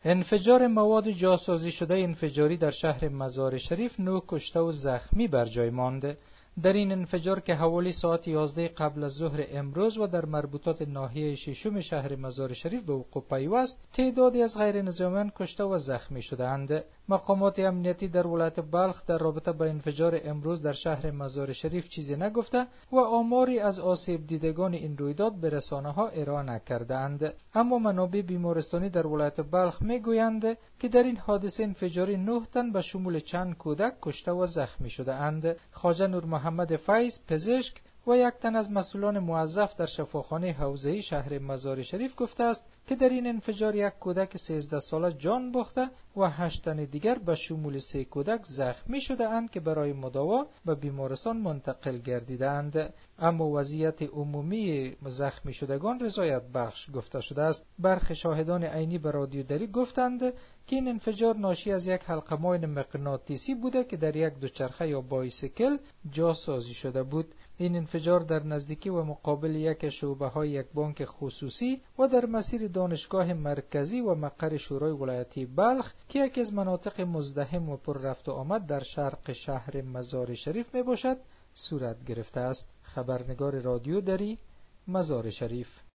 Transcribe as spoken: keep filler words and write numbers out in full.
انفجار مواد جاسازی شده انفجاری در شهر مزار شریف، نه کشته و زخمی بر جای مانده. در این انفجار که حوالی ساعت یازده قبل از ظهر امروز و در مربوطات ناحیه ششم شهر مزار شریف به وقوع پیوست، تعدادی از غیر نظامیان کشته و زخمی شدند. مقامات امنیتی در ولایت بلخ در رابطه با انفجار امروز در شهر مزار شریف چیزی نگفته و آماری از آسیب دیدگان این رویداد به رسانه ها ارائه نکردند. اما منابع بیمارستانی در ولایت بلخ میگویند که در این حادثه انفجاری نه تن به شمول چند کودک کشته و زخمی شده اند. خواجه نور محمد فیض پزشک و یک تن از مسئولان موظف در شفاخانه حوزه‌ای شهر مزار شریف گفته است که در این انفجار یک کودک سیزده ساله جان باخته و هشت تن دیگر به شمول سه کودک زخمی شده اند که برای مداوا به بیمارستان منتقل گردیدند. اما وضعیت عمومی زخمی شدگان رضایت بخش گفته شده است. برخی شاهدان عینی به رادیو دری گفتند که این انفجار ناشی از یک حلقه ماین مغناطیسی بوده که در یک دوچرخه یا بایسیکل جاسازی شده بود. این انفجار در نزدیکی و مقابل یک شعبه های یک بانک خصوصی و در مسیر دانشگاه مرکزی و مقر شورای ولایتی بلخ که یکی از مناطق مزدحم و پر رفت و آمد در شرق شهر مزار شریف می باشد صورت گرفته است. خبرنگار رادیو دری، مزار شریف.